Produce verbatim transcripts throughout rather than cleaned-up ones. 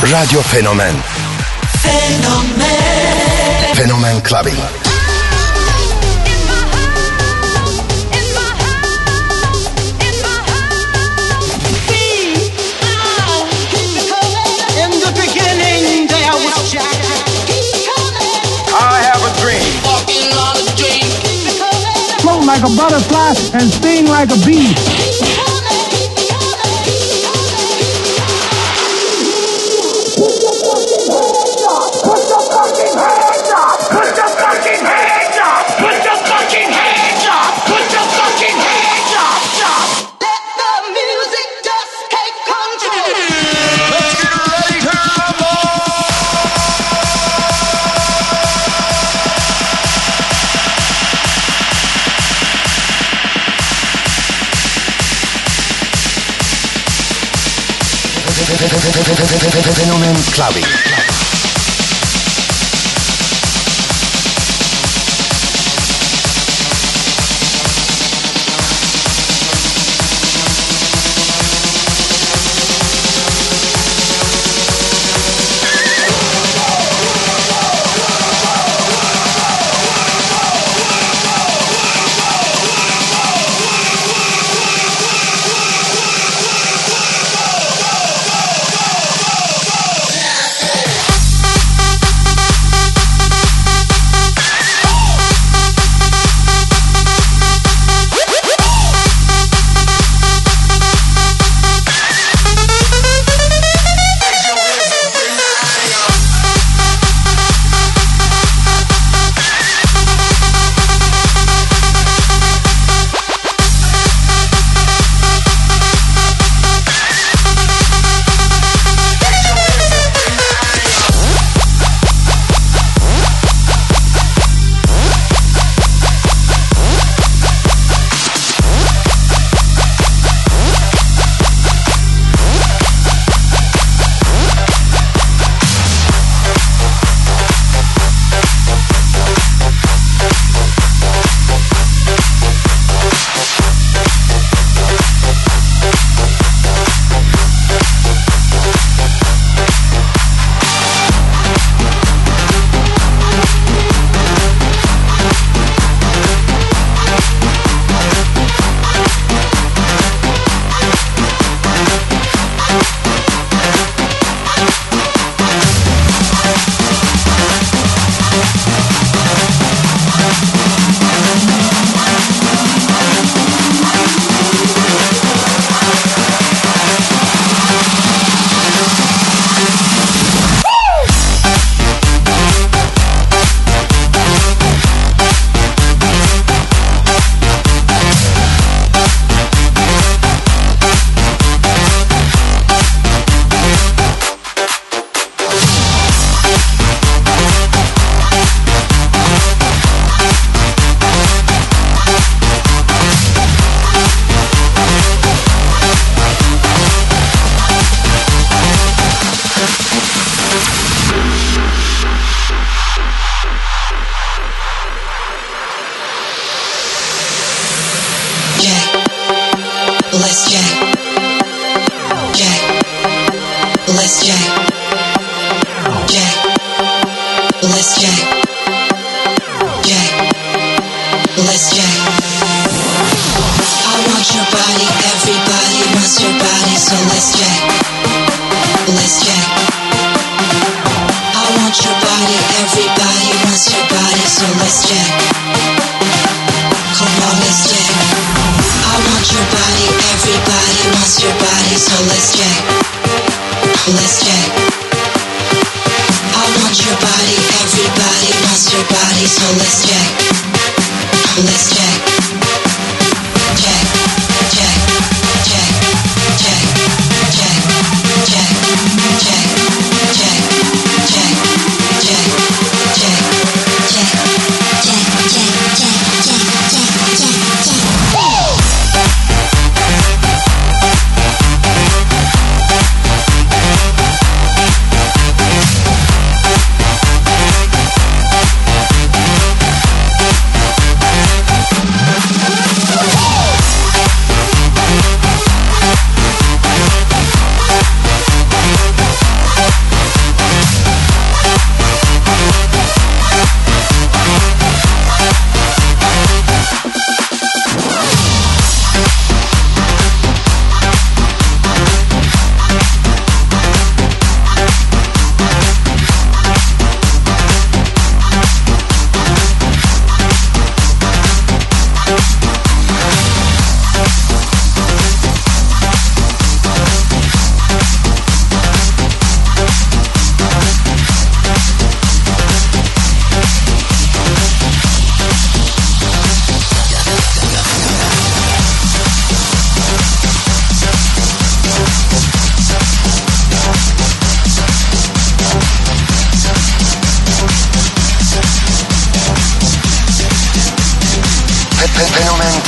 Radio Fenomen. Fenomen. Fenomen Clubbing. Float like a butterfly and sting like a bee. Put your fucking hands up! Put your fucking hands up! Put your fucking hands up! Put your fucking hands up! Stop! Let the music just take control. Let's get ready to rumble! Fenomen Clubbing.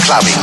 clubbing.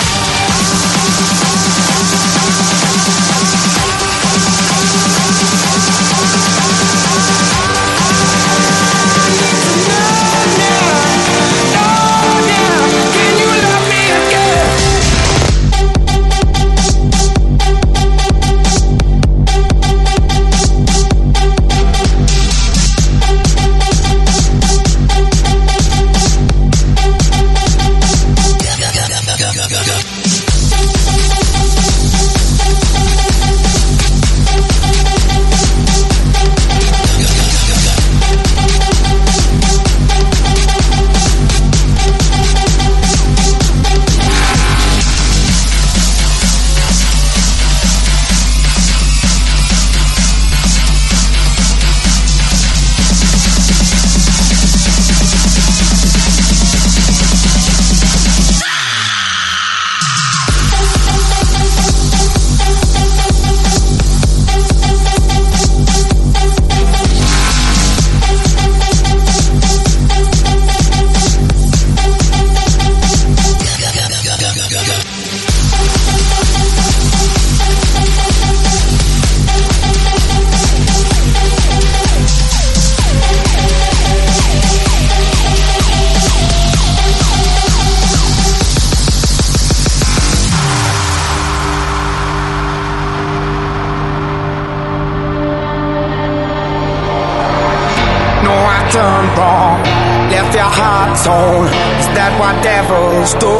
Done wrong, left your heart torn. Is that what devils do?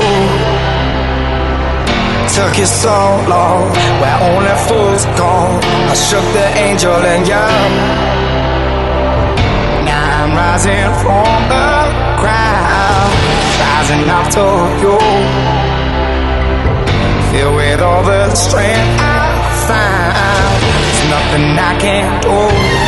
Took you so long, where only fools go. I shook the angel in you. Now I'm rising from the ground, rising up to you. Filled with all the strength I find, there's nothing I can't do.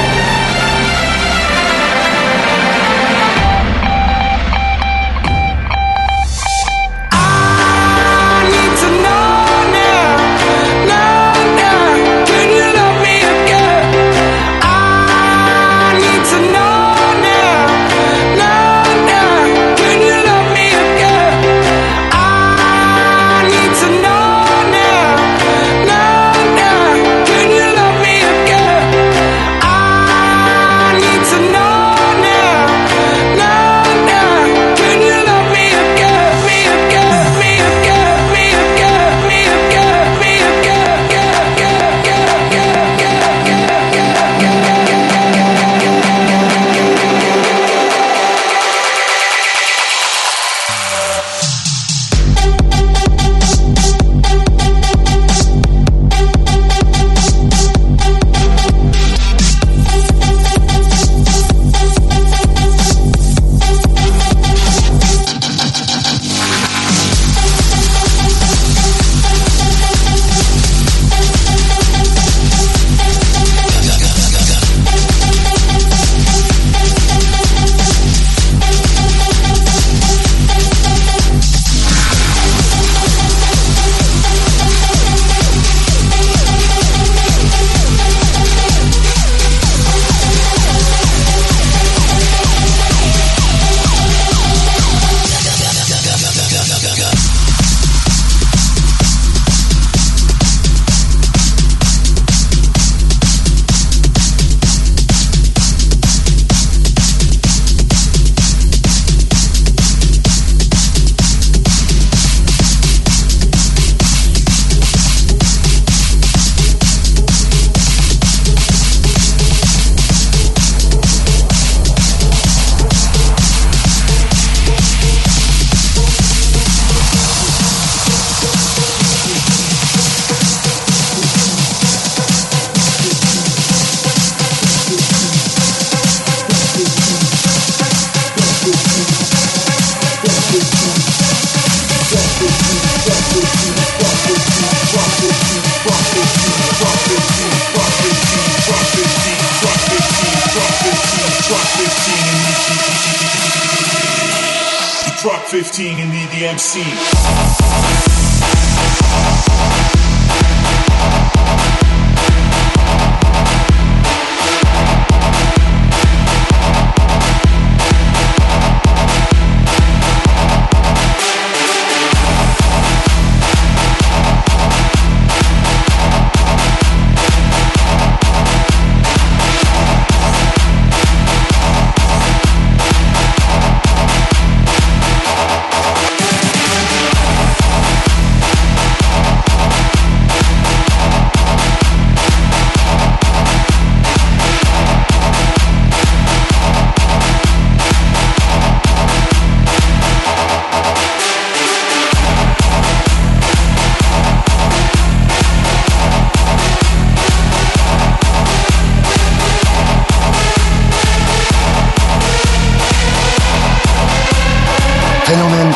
Drop fifteen and need the M C.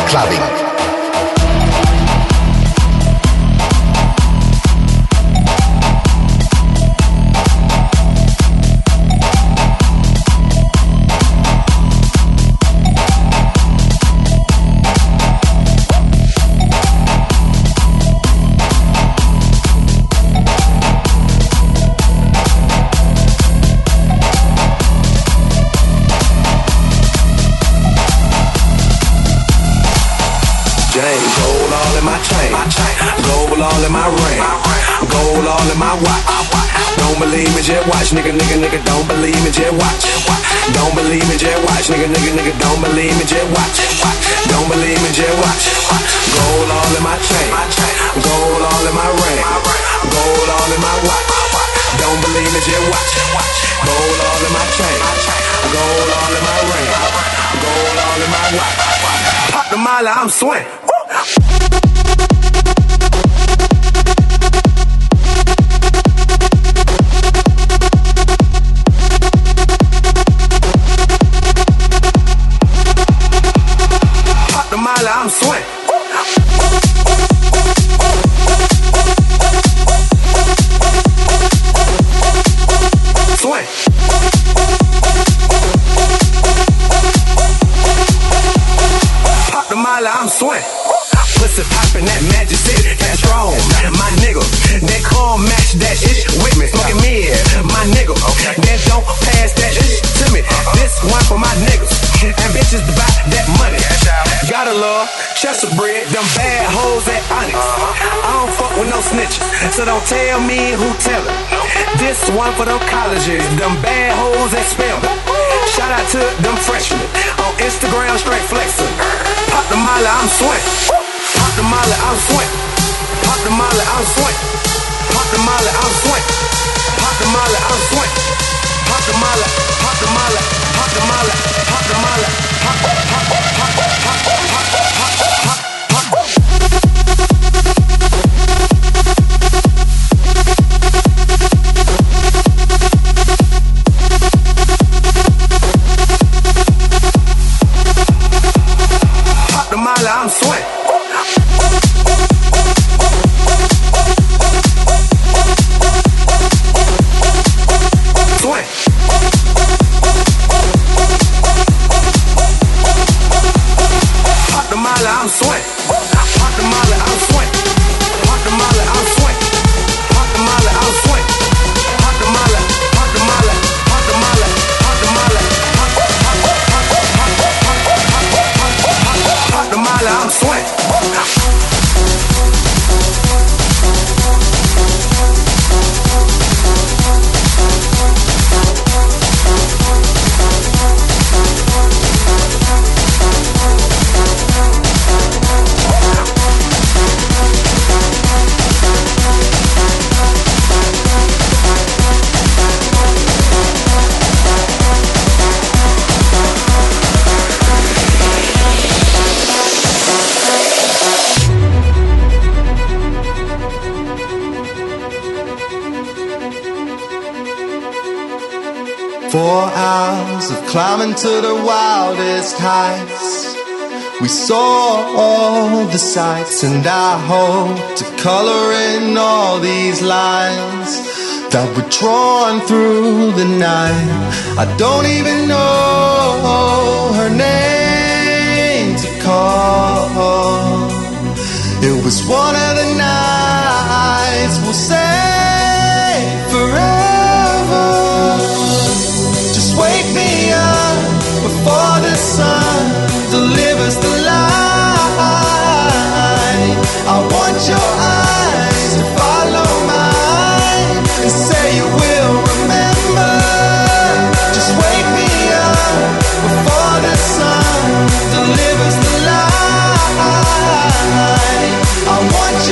clubbing. Gold all in my chain, gold all in my ring, gold all in my watch. Don't believe me, just watch, nigga, nigga, nigga. Don't believe me, just watch. Don't believe me, just watch, nigga, nigga, nigga. Don't believe me, just watch. Don't believe me, just watch. Gold all in my chain, gold all in my ring, gold all in my watch. Don't believe me, just watch. Gold all in my chain, gold all in my ring, gold all in my watch. Pop the molly, I'm swing. Pop the molly, I'm swing. Swing. Pop the molly, I'm swing. Pussy poppin', that magic shit, that strong. My nigga, that calm match that ish with me. Smoking mid, my nigga, that don't pass that ish to me. This one for my niggas, and bitches buy that money. Gotta love Chester bread, them bad hoes at Onyx. I don't fuck with no snitches, so don't tell me who tellin'. This one for them colleges, them bad hoes at Spelman. Shout out to them freshmen on Instagram, straight flexin'. Pop the molly, I'm swing. Pop the molly, I'm swing. Pop the molly, I'm swing. Pop the molly, I'm swing. Pop the molly, I'm swing. Pop the molly, pop the molly, pop the molly, pop the molly, pop, pop, pop, pop, pop, pop, pop, pop, pop. Pop the molly, I'm swing. I'm swing. Pop the molly, I'm swing. Pop the molly, I'm swing. Pop the molly, I'm swing. Pop the molly, pop the molly, pop the molly, pop the molly, pop pop pop pop pop pop pop the molly, I'm swing. Four hours of climbing to the wildest heights. We saw all the sights, and I hope to color in all these lines that were drawn through the night. I don't even know her name to call. It was one of the nights we'll say forever. Wake me up before the sun delivers the light. I want your eyes to follow mine and say you will remember. Just wake me up before the sun delivers the light. I want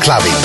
Clubbing.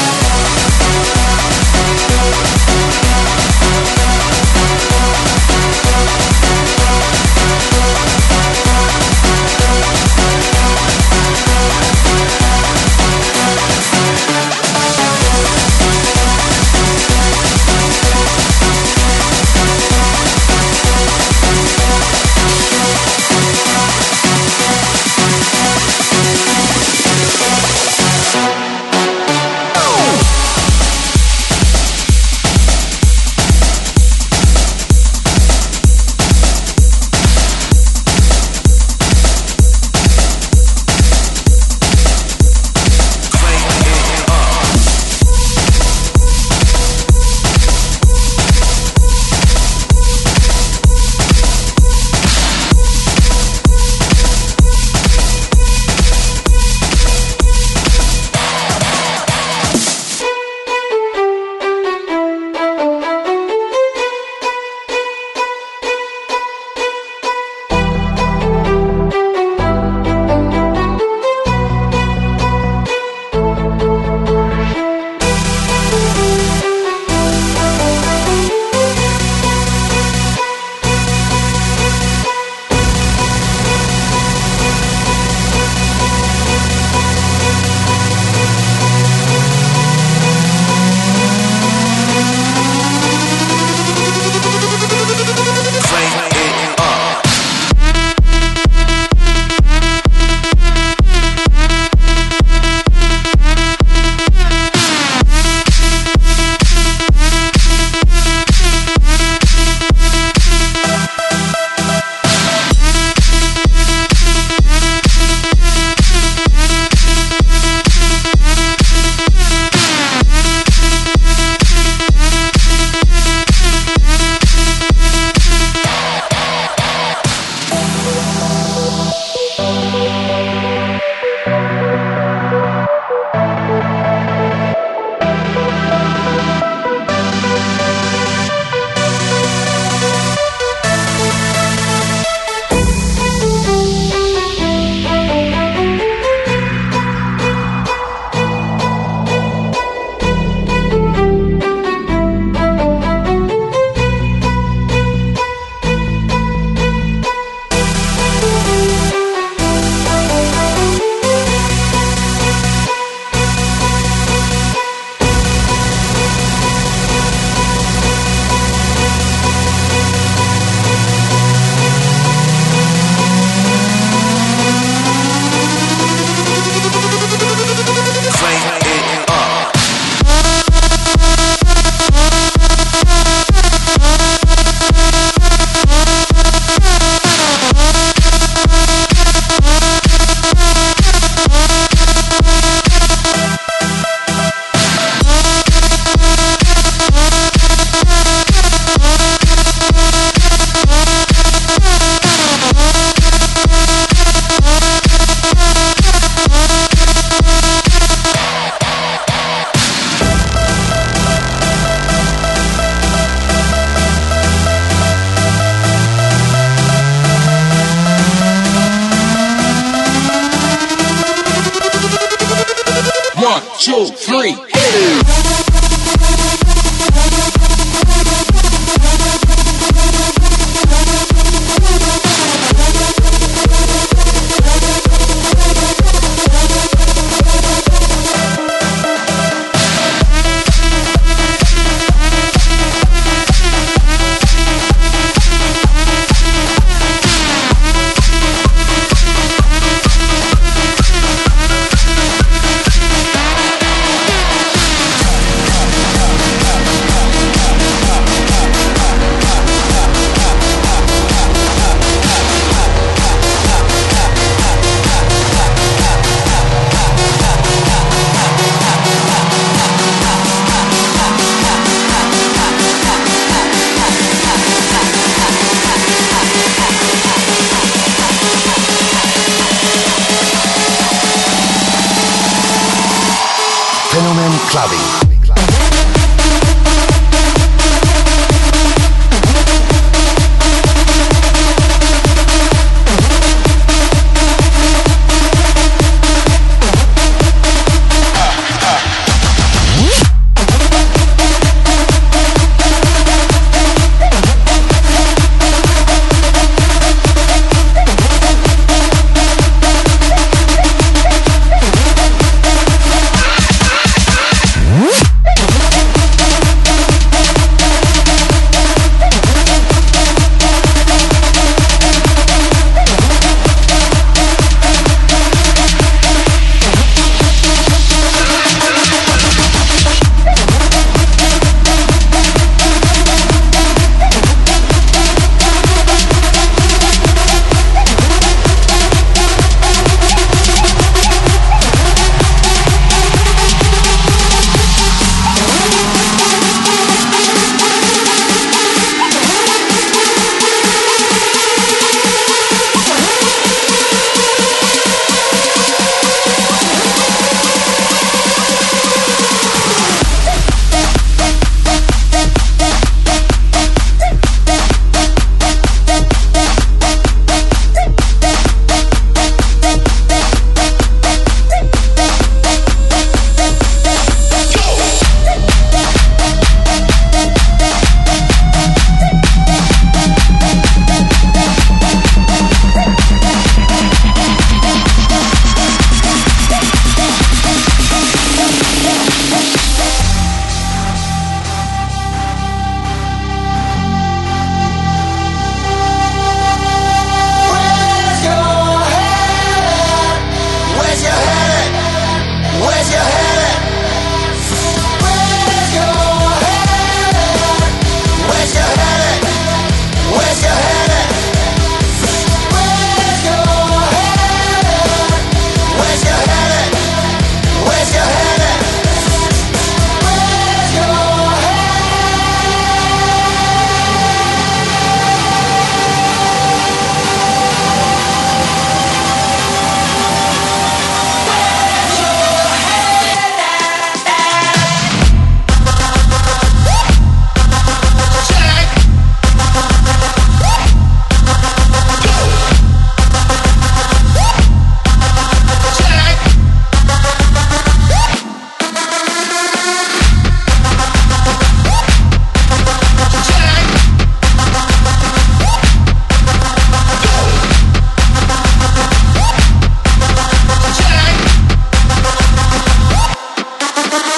One, two, three. Fenomen Clubbing.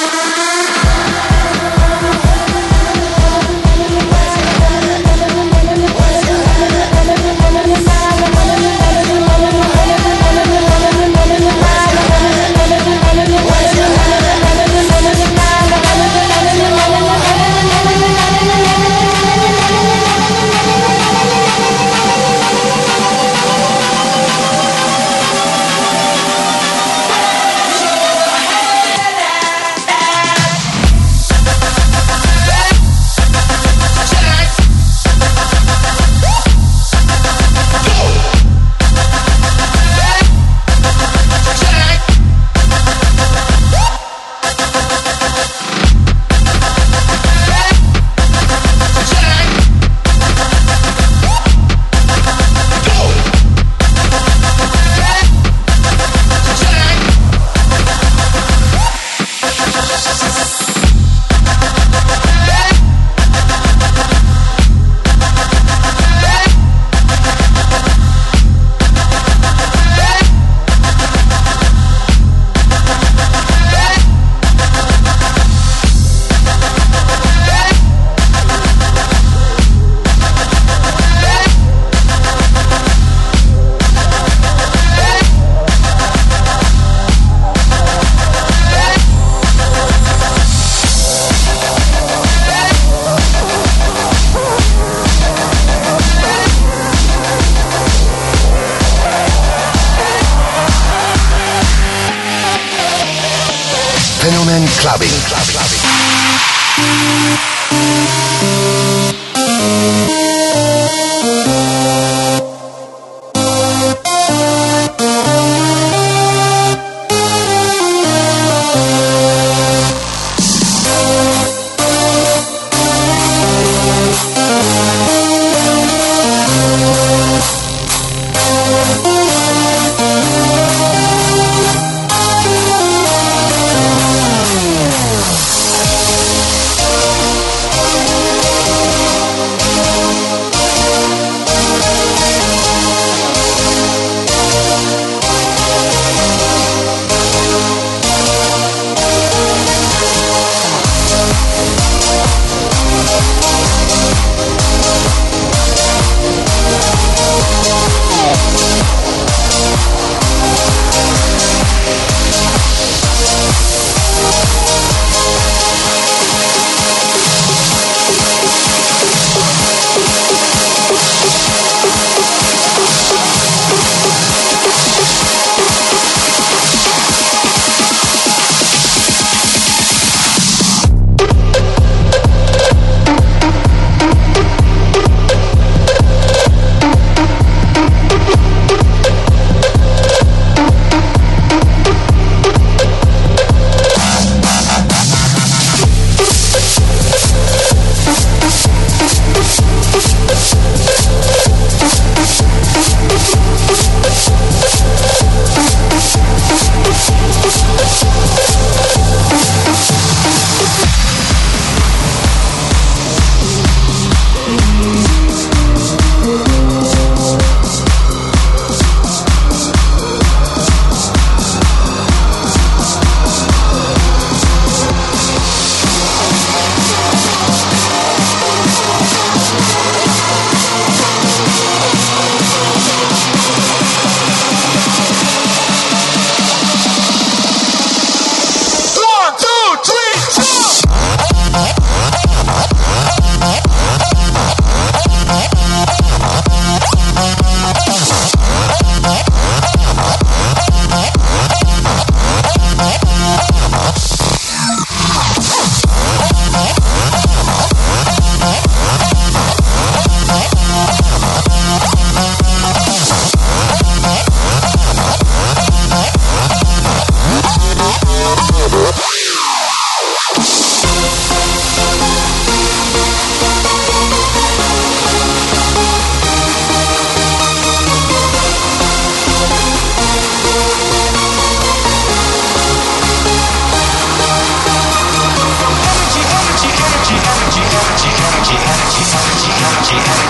Fenomen Clubbing. Club, clubbing.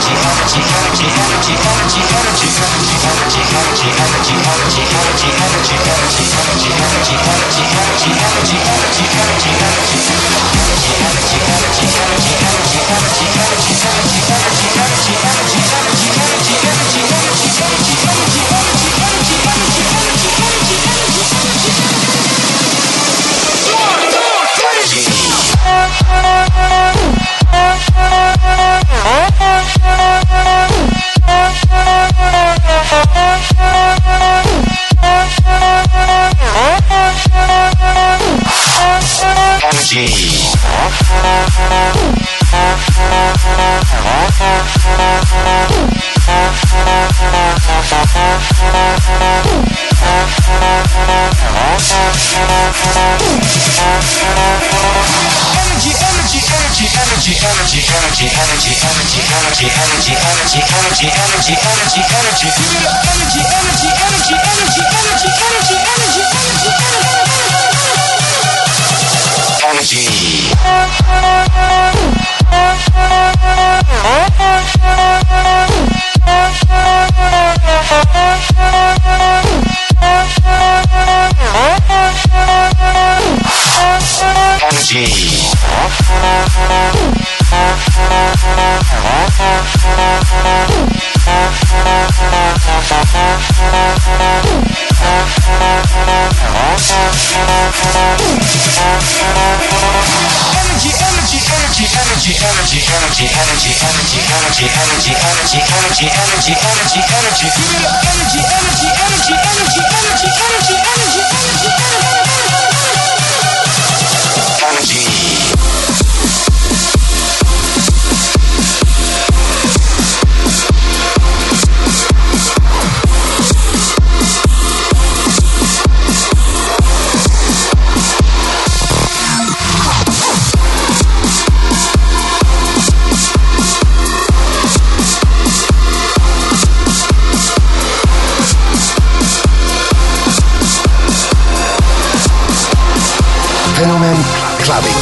Fenomen Clubbing.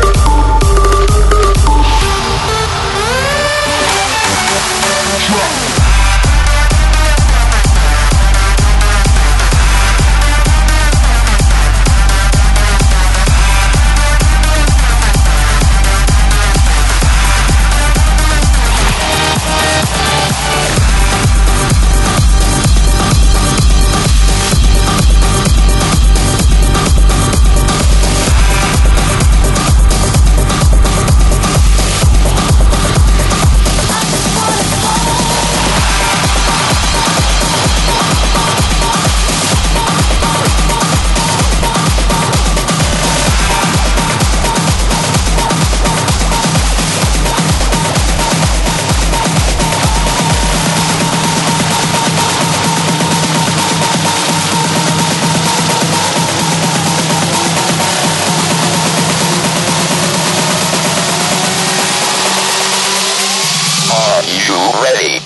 Drop. Are you ready?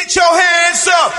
Get your hands up.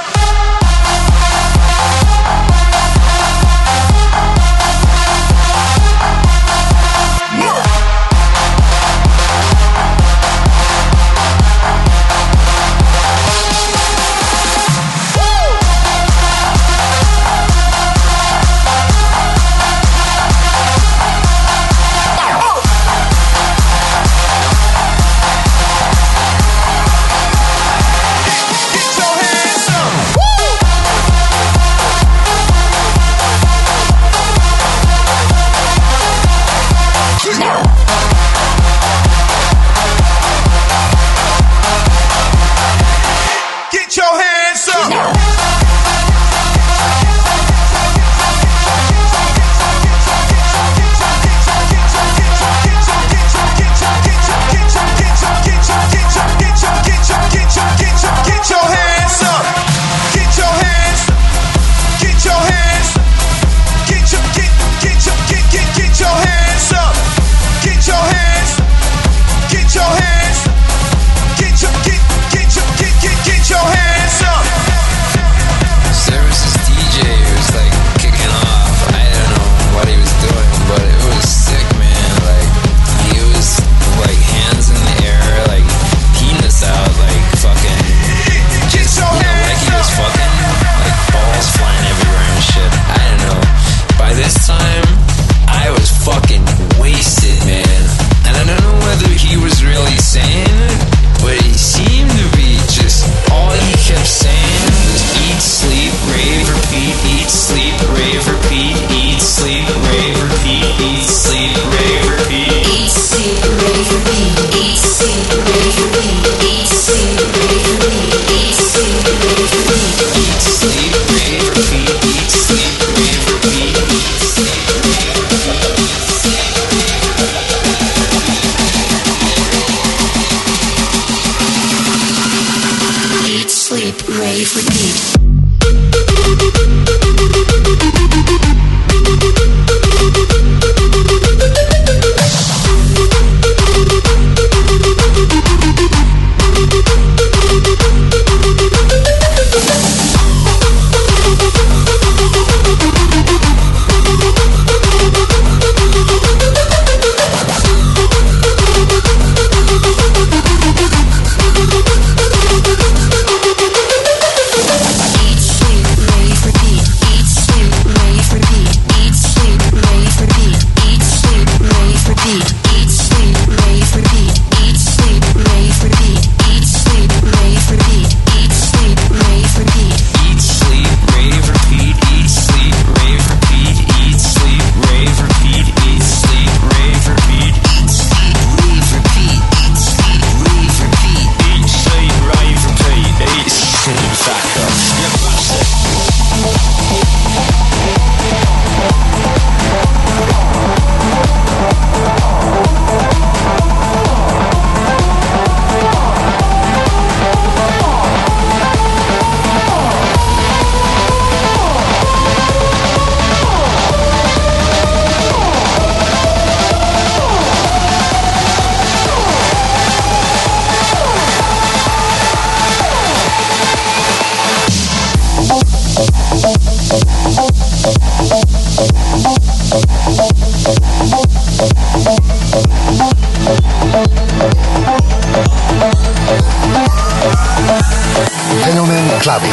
Fenomen Clubbing.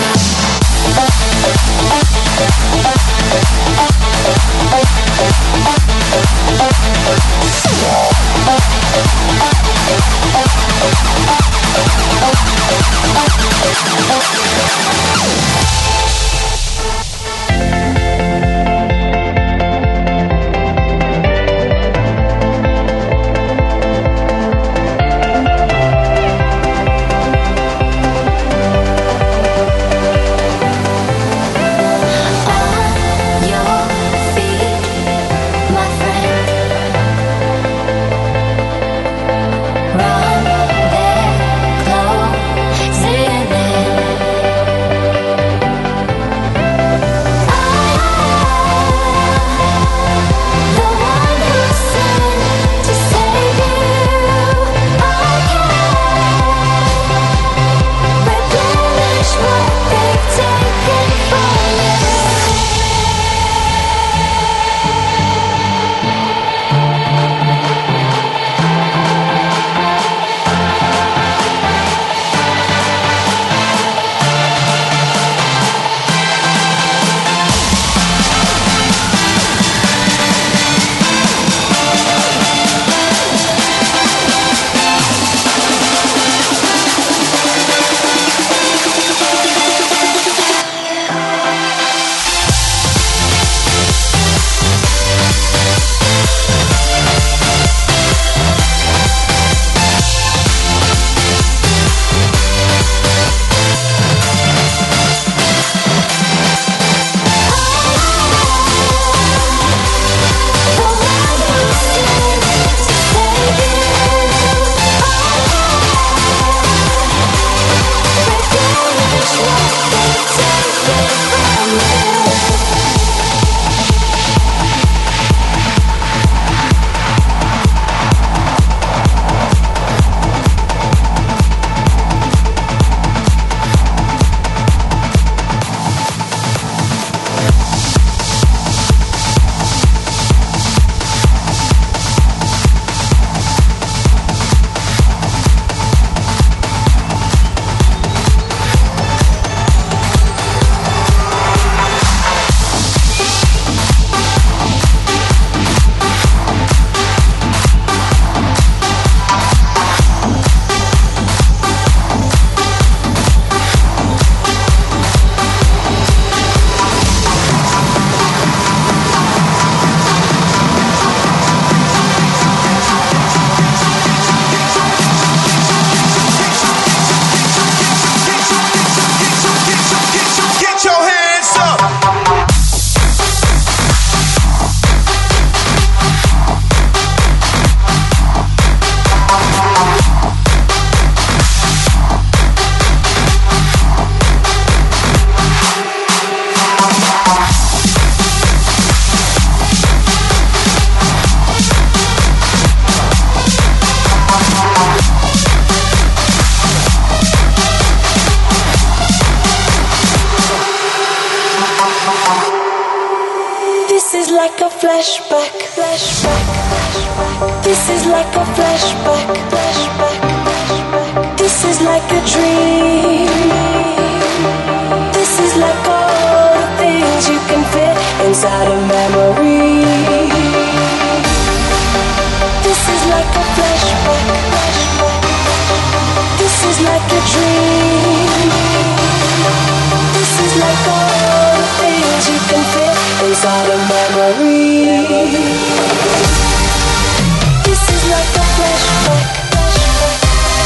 Run there, close, say it then. like a flashback, flashback. This is like a flashback, flashback. This is like a dream. This is like all the things you can fit inside a memory. This is like a flashback, flashback. This is like a dream. This is like all the things you can fit inside a memory. This is like a flashback, flashback,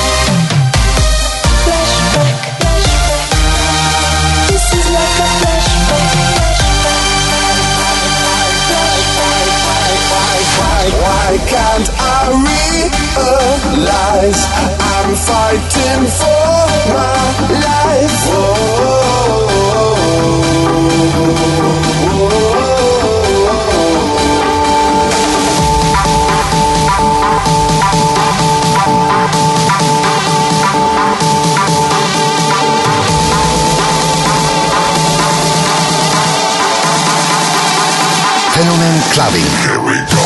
flashback, flashback. This is like a flashback, flashback. Why can't I realize I'm fighting for my life? Fenomen Clubbing. Here we go.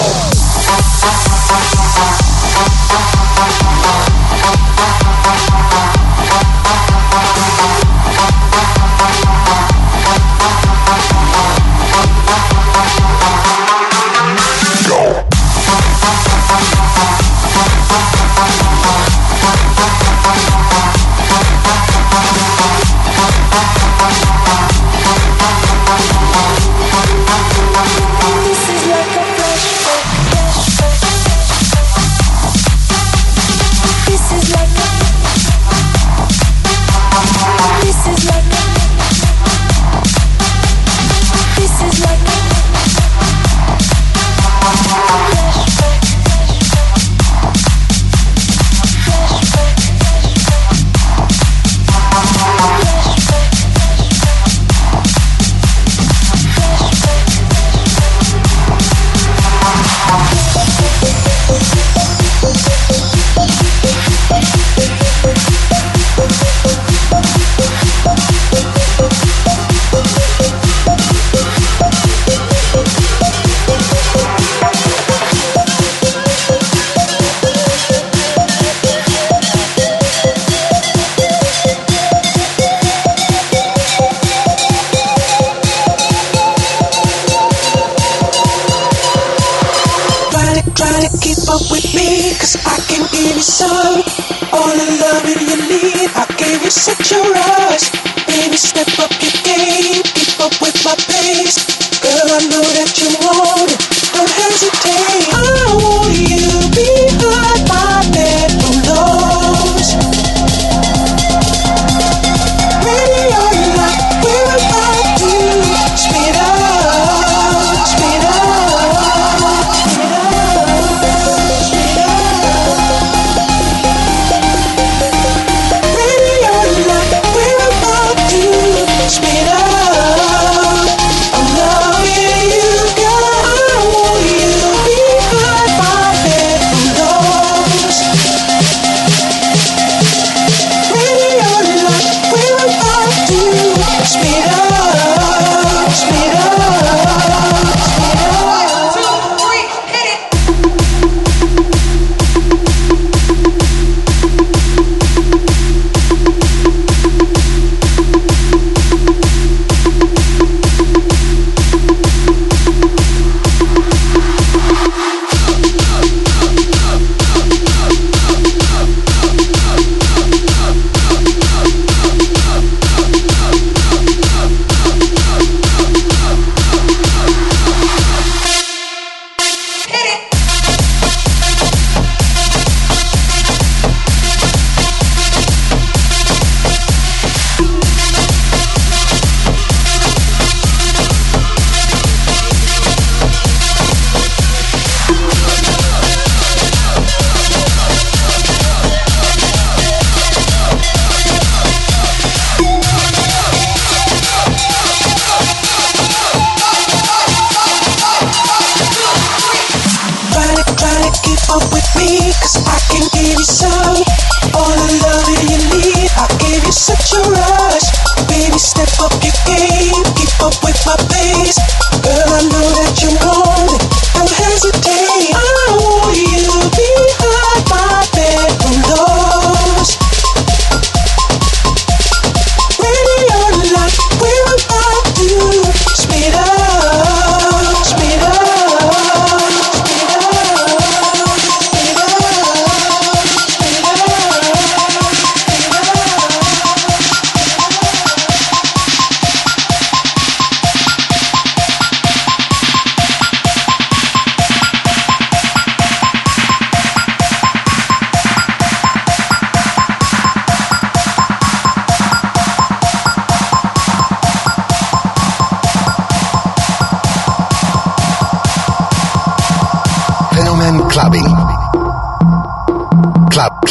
Speed up.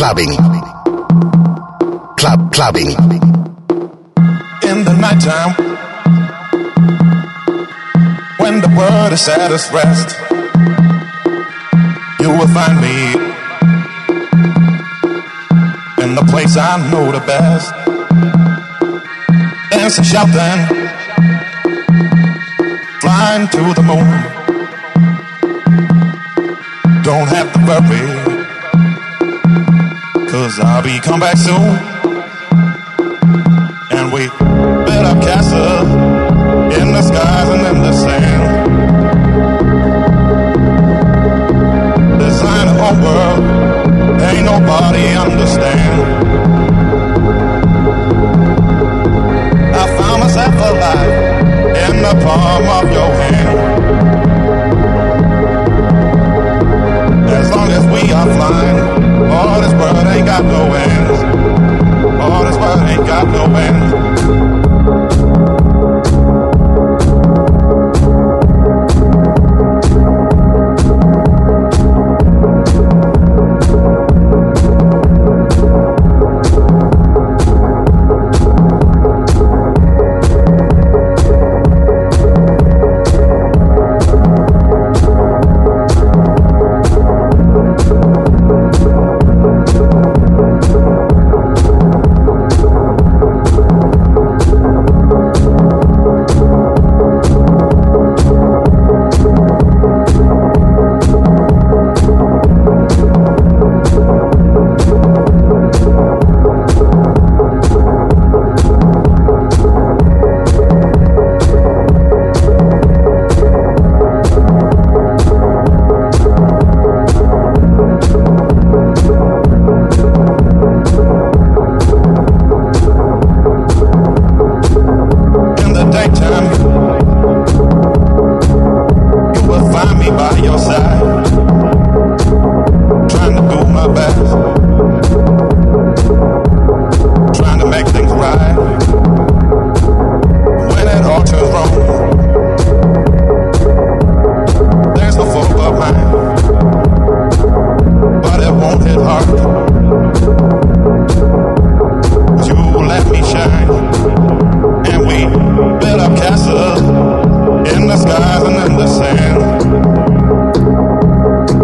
clubbing. Club clubbing. In the nighttime, when the world is at its rest, you will find me in the place I know the best. Dancing, shouting, flying to the moon. Don't have to worry, 'cause I'll be come back soon. And we built up castles in the skies and in the sand. Design a whole world, ain't nobody understand. I found myself alive in the palm of your hand. As long as we are flying, all this world ain't got no end. All this world ain't got no end.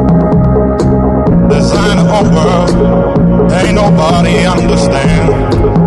Ain't nobody understand.